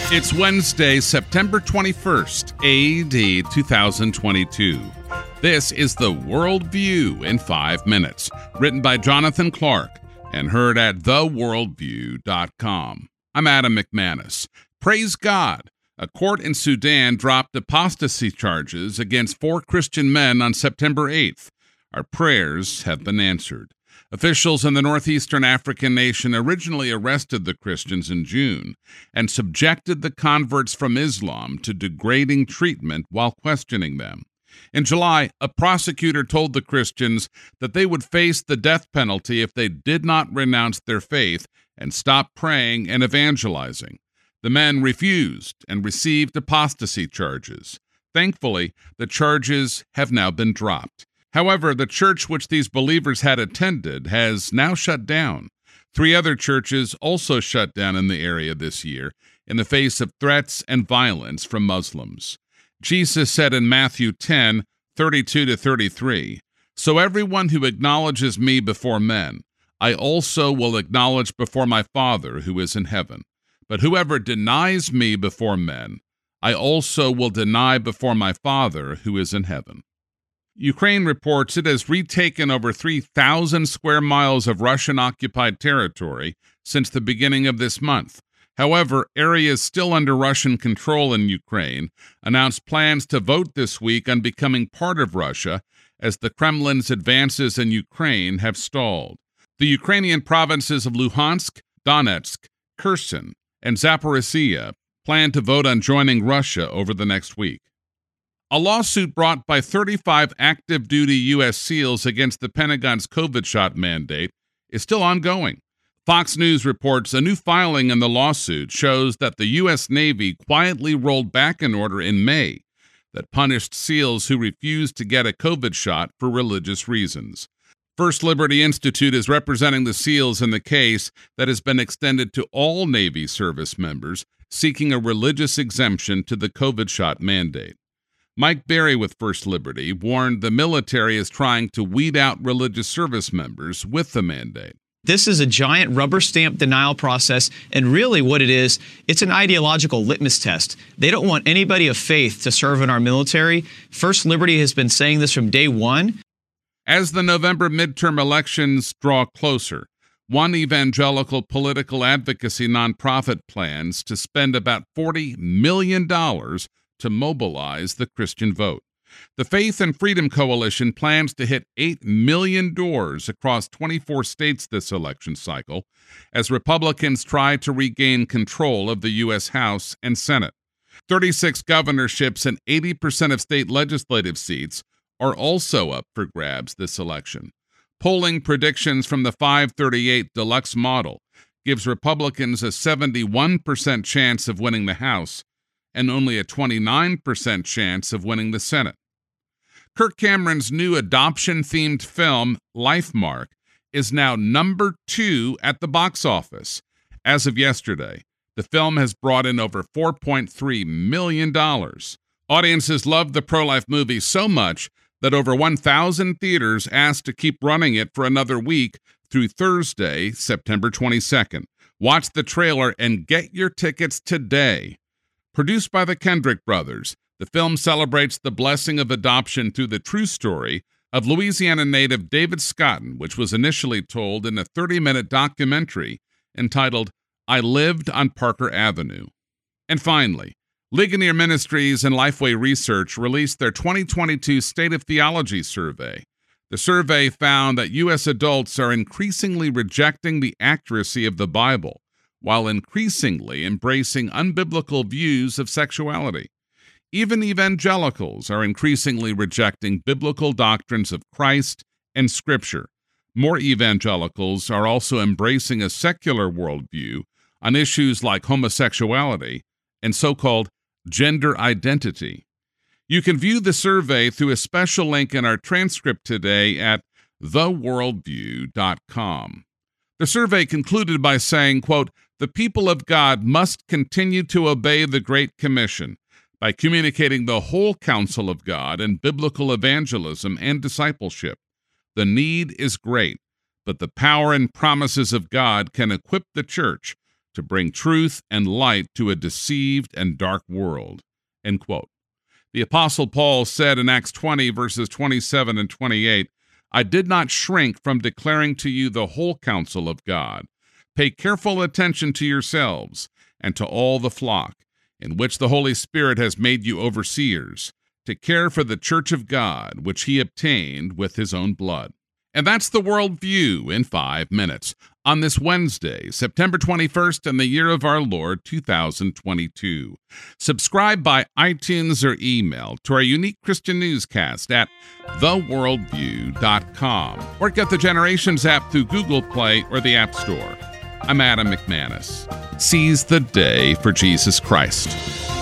It's Wednesday, September 21st, AD 2022. This is the Worldview in 5 minutes, written by Jonathan Clark and heard at theworldview.com. I'm Adam McManus. Praise God! A court in Sudan dropped apostasy charges against 4 Christian men on September 8th. Our prayers have been answered. Officials in the northeastern African nation originally arrested the Christians in June and subjected the converts from Islam to degrading treatment while questioning them. In July, a prosecutor told the Christians that they would face the death penalty if they did not renounce their faith and stop praying and evangelizing. The men refused and received apostasy charges. Thankfully, the charges have now been dropped. However, the church which these believers had attended has now shut down. 3 other churches also shut down in the area this year in the face of threats and violence from Muslims. Jesus said in Matthew 10:32-33, "So everyone who acknowledges me before men, I also will acknowledge before my Father who is in heaven. But whoever denies me before men, I also will deny before my Father who is in heaven." Ukraine reports it has retaken over 3,000 square miles of Russian-occupied territory since the beginning of this month. However, areas still under Russian control in Ukraine announced plans to vote this week on becoming part of Russia as the Kremlin's advances in Ukraine have stalled. The Ukrainian provinces of Luhansk, Donetsk, Kherson, and Zaporizhia plan to vote on joining Russia over the next week. A lawsuit brought by 35 active-duty U.S. SEALs against the Pentagon's COVID shot mandate is still ongoing. Fox News reports a new filing in the lawsuit shows that the U.S. Navy quietly rolled back an order in May that punished SEALs who refused to get a COVID shot for religious reasons. First Liberty Institute is representing the SEALs in the case that has been extended to all Navy service members seeking a religious exemption to the COVID shot mandate. Mike Berry with First Liberty warned the military is trying to weed out religious service members with the mandate. This is a giant rubber stamp denial process, and really what it is, it's an ideological litmus test. They don't want anybody of faith to serve in our military. First Liberty has been saying this from day one. As the November midterm elections draw closer, one evangelical political advocacy nonprofit plans to spend about $40 million to mobilize the Christian vote. The Faith and Freedom Coalition plans to hit 8 million doors across 24 states this election cycle as Republicans try to regain control of the U.S. House and Senate. 36 governorships and 80% of state legislative seats are also up for grabs this election. Polling predictions from the 538 Deluxe model gives Republicans a 71% chance of winning the House and only a 29% chance of winning the Senate. Kirk Cameron's new adoption-themed film, Lifemark, is now number 2 at the box office. As of yesterday, the film has brought in over $4.3 million. Audiences loved the pro-life movie so much that over 1,000 theaters asked to keep running it for another week through Thursday, September 22nd. Watch the trailer and get your tickets today. Produced by the Kendrick brothers, the film celebrates the blessing of adoption through the true story of Louisiana native David Scotton, which was initially told in a 30-minute documentary entitled I Lived on Parker Avenue. And finally, Ligonier Ministries and Lifeway Research released their 2022 State of Theology survey. The survey found that U.S. adults are increasingly rejecting the accuracy of the Bible, while increasingly embracing unbiblical views of sexuality. Even evangelicals are increasingly rejecting biblical doctrines of Christ and Scripture. More evangelicals are also embracing a secular worldview on issues like homosexuality and so-called gender identity. You can view the survey through a special link in our transcript today at theworldview.com. The survey concluded by saying, quote, "The people of God must continue to obey the Great Commission by communicating the whole counsel of God in biblical evangelism and discipleship. The need is great, but the power and promises of God can equip the church to bring truth and light to a deceived and dark world." End quote. The Apostle Paul said in Acts 20, verses 27 and 28, "I did not shrink from declaring to you the whole counsel of God. Pay careful attention to yourselves and to all the flock, in which the Holy Spirit has made you overseers, to care for the church of God, which he obtained with his own blood." And that's the World View in 5 minutes on this Wednesday, September 21st, in the year of our Lord, 2022. Subscribe by iTunes or email to our unique Christian newscast at theworldview.com, or get the Generations app through Google Play or the App Store. I'm Adam McManus. Seize the day for Jesus Christ.